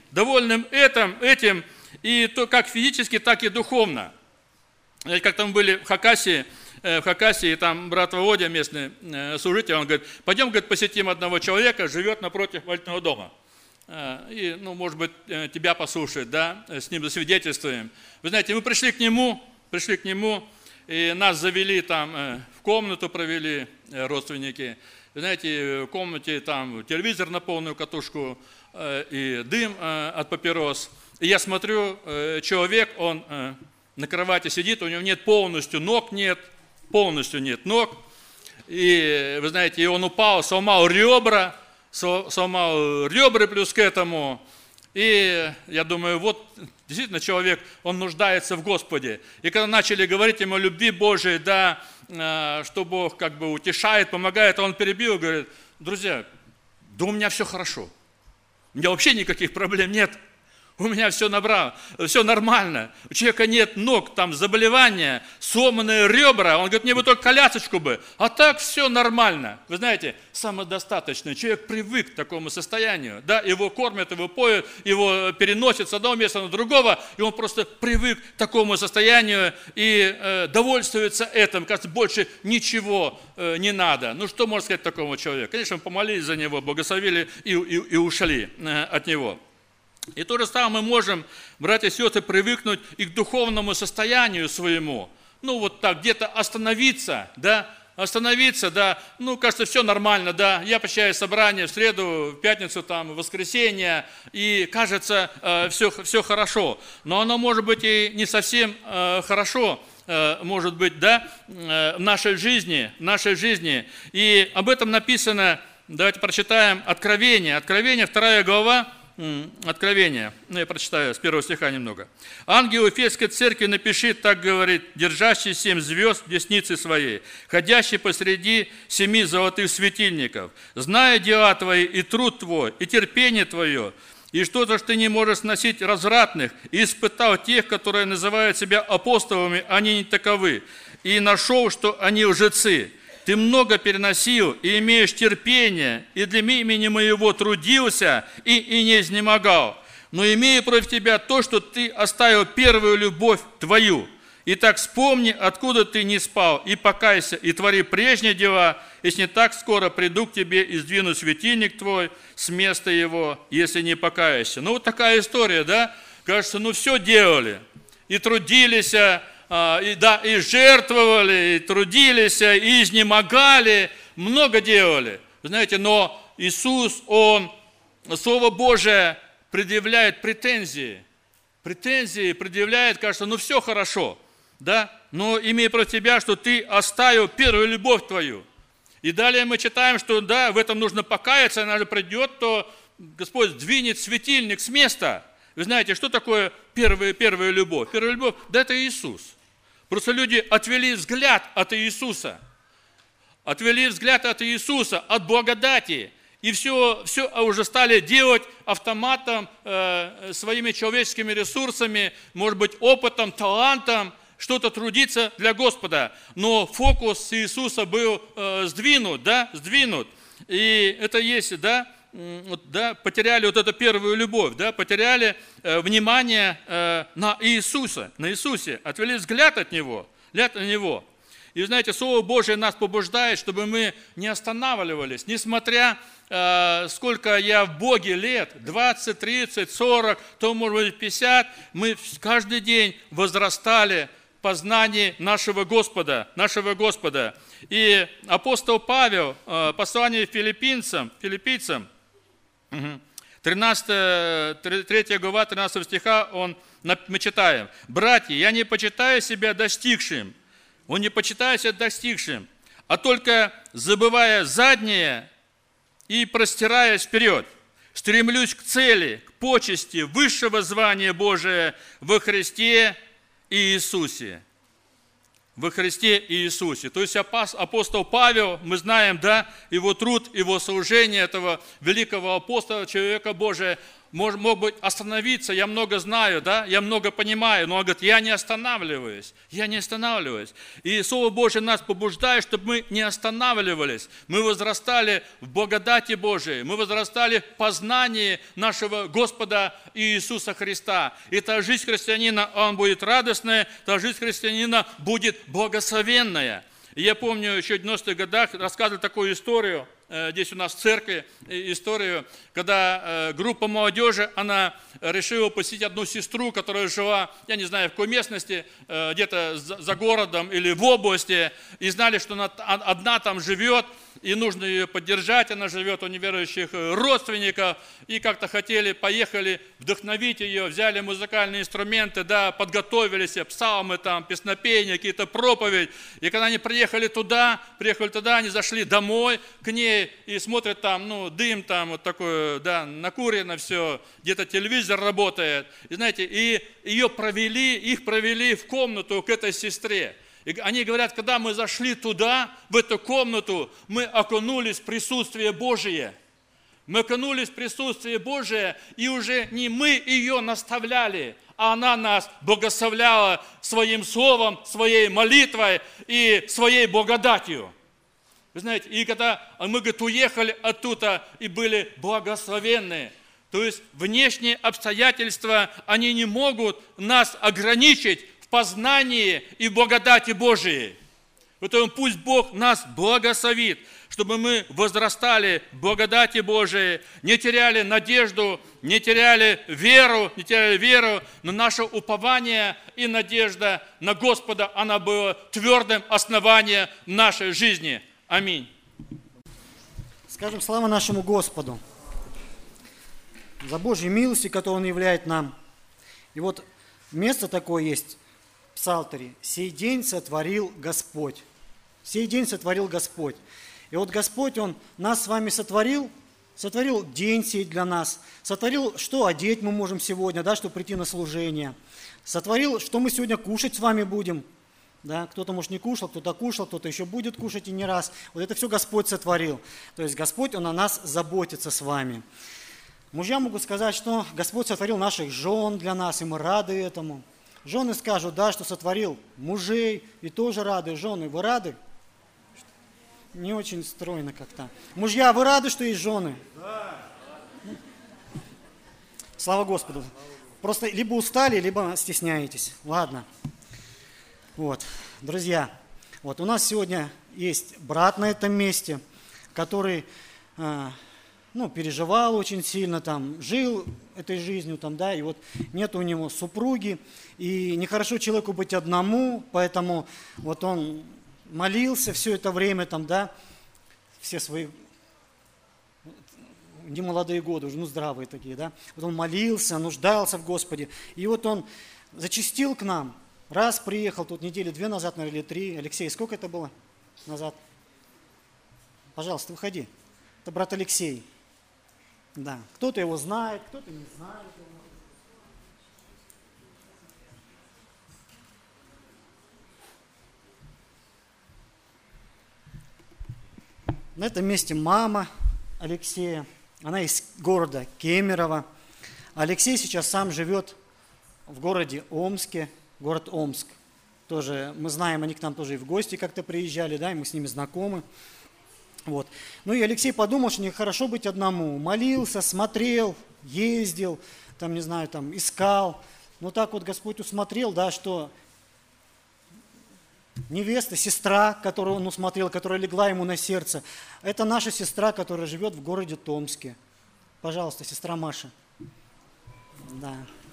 и то как физически, так и духовно. Знаете, как там были в Хакасии, там брат Володя, местный служитель, он говорит, пойдем, говорит, посетим одного человека, живет напротив молитвенного дома. И, ну, может быть, тебя послушает, да, с ним засвидетельствуем. Вы знаете, мы пришли к нему, и нас завели там, в комнату провели родственники. Вы знаете, в комнате там телевизор на полную катушку и дым от папирос. И я смотрю, человек, он на кровати сидит, у него нет полностью ног. И, вы знаете, и он упал, сломал ребра плюс к этому. И я думаю, вот действительно человек, он нуждается в Господе. И когда начали говорить ему о любви Божией, да, что Бог как бы утешает, помогает, он перебил и говорит, друзья, да у меня все хорошо. У меня вообще никаких проблем нет. У меня все нормально. У человека нет ног, там заболевания, сломанные ребра. Он говорит, мне бы только колясочку бы. А так все нормально. Вы знаете, самодостаточный. Человек привык к такому состоянию. Да? Его кормят, его поют, его переносят с одного места на другого. И он просто привык к такому состоянию и довольствуется этим. Кажется, больше ничего не надо. Ну что можно сказать такому человеку? Конечно, мы помолились за него, благословили и ушли от него. И то же самое мы можем, братья и сестры, привыкнуть и к духовному состоянию своему. Ну, вот так, где-то остановиться, да, ну, кажется, все нормально, да, я посещаю собрание в среду, в пятницу, там, в воскресенье, и кажется, все хорошо. Но оно может быть и не совсем хорошо, может быть, да, в нашей жизни. И об этом написано, давайте прочитаем Откровение, 2 глава, Откровение, я прочитаю с 1 стиха немного. «Ангел Ефесской церкви напиши, так говорит, держащий 7 звезд в деснице своей, ходящий посреди 7 золотых светильников, зная дела твои и труд твой, и терпение твое, и что-то, что ты не можешь сносить развратных, и испытал тех, которые называют себя апостолами, они не таковы, и нашел, что они лжецы. Ты много переносил и имеешь терпение, и для имени моего трудился и не изнемогал. Но имею против тебя то, что ты оставил первую любовь твою. Итак, вспомни, откуда ты не спал, и покайся, и твори прежние дела, если не так скоро приду к тебе и сдвину светильник твой с места его, если не покаешься». Ну, вот такая история, да? Кажется, ну, все делали, и трудились, и жертвовали, и трудились, и изнемогали, много делали. Знаете, но Иисус, Он, Слово Божие, предъявляет претензии, предъявляет, кажется, ну все хорошо, да, но имея против тебя, что ты оставил первую любовь твою. И далее мы читаем, что да, в этом нужно покаяться, она же придет, то Господь сдвинет светильник с места. Вы знаете, что такое первая любовь? Первая любовь, да, это Иисус. Просто люди отвели взгляд от Иисуса, от благодати, и все уже стали делать автоматом, своими человеческими ресурсами, может быть, опытом, талантом, что-то трудиться для Господа. Но фокус Иисуса был сдвинут. И это есть, да, потеряли вот эту первую любовь, да, потеряли внимание на Иисусе, отвели взгляд от Него. И знаете, Слово Божие нас побуждает, чтобы мы не останавливались, несмотря сколько я в Боге лет, 20, 30, 40, то может быть 50, мы каждый день возрастали в познании нашего Господа. И апостол Павел, послание филиппийцам, 3 глава, 13 стиха, мы читаем: «Братья, я не почитаю себя достигшим, он не почитает себя достигшим, а только забывая заднее и простираясь вперед, стремлюсь к цели, к почести высшего звания Божия во Христе Иисусе». Во Христе Иисусе. То есть апостол Павел, мы знаем, да, его труд, его служение, этого великого апостола, человека Божия, мог бы остановиться, я много знаю, да, я много понимаю, но он говорит, я не останавливаюсь. И Слово Божие нас побуждает, чтобы мы не останавливались. Мы возрастали в благодати Божией, мы возрастали в познании нашего Господа Иисуса Христа. И та жизнь христианина, он будет радостная, та жизнь христианина будет благословенная. И я помню, еще в 90-х годах рассказывали такую историю, здесь у нас в церкви, историю, когда группа молодежи, она решила посетить одну сестру, которая жила, я не знаю, в какой местности, где-то за городом или в области, и знали, что она одна там живет, и нужно ее поддержать, она живет у неверующих родственников, и как-то поехали вдохновить ее, взяли музыкальные инструменты, да, подготовились, псалмы, там, песнопения, какие-то проповедь, и когда они приехали туда, они зашли домой к ней, и смотрят там, дым там, вот такой, да, накурено все, где-то телевизор работает, и знаете, и их провели в комнату к этой сестре. И они говорят, когда мы зашли туда, в эту комнату, мы окунулись в присутствие Божие. И уже не мы ее наставляли, а она нас благословляла своим словом, своей молитвой и своей благодатью. Вы знаете, и когда мы, уехали оттуда и были благословенны, то есть внешние обстоятельства, они не могут нас ограничить в познании и в благодати Божией. Поэтому пусть Бог нас благословит, чтобы мы возрастали в благодати Божией, не теряли надежду, не теряли веру, но наше упование и надежда на Господа, она была твердым основанием нашей жизни. Аминь. Скажем слава нашему Господу за Божьи милости, которые Он являет нам. И вот место такое есть в Псалтере: «Сей день сотворил Господь». Сей день сотворил Господь. И вот Господь, Он нас с вами сотворил день сей для нас, сотворил, что одеть мы можем сегодня, да, чтобы прийти на служение, сотворил, что мы сегодня кушать с вами будем. Да, кто-то, может, не кушал, кто-то еще будет кушать и не раз. Вот это все Господь сотворил. То есть Господь, Он о нас заботится с вами. Мужья могут сказать, что Господь сотворил наших жен для нас, и мы рады этому. Жены скажут, да, что сотворил мужей, и тоже рады. Жены, вы рады? Не очень стройно как-то. Мужья, вы рады, что есть жены? Да. Слава Господу. Просто либо устали, либо стесняетесь. Ладно. Вот, друзья, вот у нас сегодня есть брат на этом месте, который, переживал очень сильно, там, жил этой жизнью, там, да, и вот нет у него супруги, и нехорошо человеку быть одному, поэтому вот он молился все это время, там, да, все свои немолодые годы, уже, здравые такие, да, вот он молился, нуждался в Господе, и вот он зачастил к нам. Раз приехал, тут недели 2 назад, наверное, или 3. Алексей, сколько это было назад? Пожалуйста, выходи. Это брат Алексей. Да. Кто-то его знает, кто-то не знает его. На этом месте мама Алексея. Она из города Кемерово. Алексей сейчас сам живет в городе Омске. Город Омск. Тоже мы знаем, они к нам тоже и в гости как-то приезжали, да, и мы с ними знакомы. Вот. Ну и Алексей подумал, что нехорошо быть одному. Молился, смотрел, ездил, там, не знаю, там, искал. Но так вот Господь усмотрел, да, что невеста, сестра, которую он усмотрел, которая легла ему на сердце. Это наша сестра, которая живет в городе Томске. Пожалуйста, сестра Маша. Да.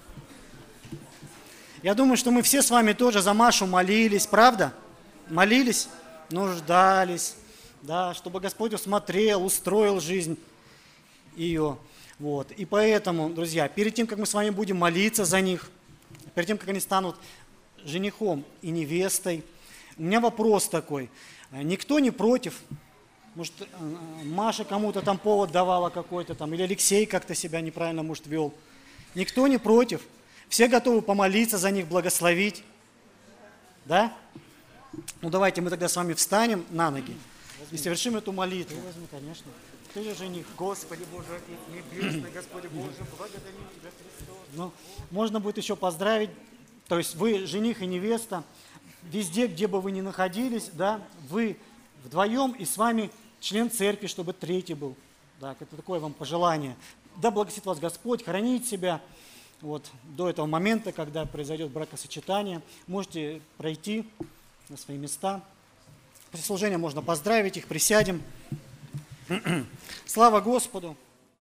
Я думаю, что мы все с вами тоже за Машу молились, правда? Молились, нуждались, да, чтобы Господь усмотрел, устроил жизнь ее. Вот. И поэтому, друзья, перед тем, как мы с вами будем молиться за них, перед тем, как они станут женихом и невестой, у меня вопрос такой. Никто не против? Может, Маша кому-то там повод давала какой-то там, или Алексей как-то себя неправильно, может, вел. Никто не против? Все готовы помолиться за них, благословить? Да? Ну, давайте мы тогда с вами встанем на ноги и совершим эту молитву. Возьми, конечно. Ты же жених. Господи Боже, Отец Небесный, Господи Боже, благодарим Тебя, Христос. Ну, можно будет еще поздравить, то есть вы жених и невеста, везде, где бы вы ни находились, да, вы вдвоем и с вами член церкви, чтобы третий был. Да, это такое вам пожелание. Да благословит вас Господь, хранить себя вот, до этого момента, когда произойдет бракосочетание. Можете пройти на свои места. После служения можно поздравить их, присядем. Слава Господу!